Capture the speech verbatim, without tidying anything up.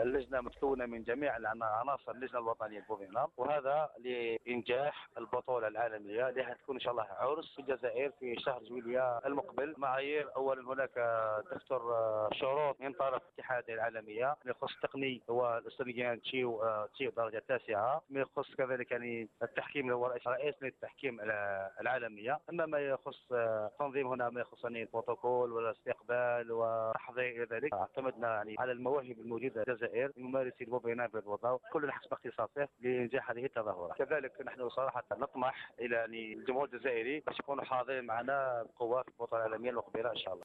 اللجنه متكونه من جميع عناصر اللجنه الوطنيه البوفينه، وهذا لانجاح البطوله العالميه اللي حتكون ان شاء الله عرس في الجزائر في شهر جويليا المقبل. معايير اولا هناك دفتر شروط من طرف الاتحاديه العالميه ما يخص التقني هو الاستراتيجيان تشيو تشيو الدرجه التاسعه، ما يخص كذلك يعني التحكيم اللي هو رئيس رئيس التحكيم العالميه. اما ما يخص تنظيم هنا ما يخص يعني البروتوكول والاستقبال وتحضير الى ذلك، اعتمدنا يعني على المواهب الموجوده في الجزائر من ممارسي البوفينا بالوضع كل حسب اختصاصه لانجاح هذه التظاهره. كذلك نحن صراحه نطمح الى يعني الجمهور الجزائري باش يكونوا حاضرين معنا بقوه في البطوله العالميه المقبله ان شاء الله.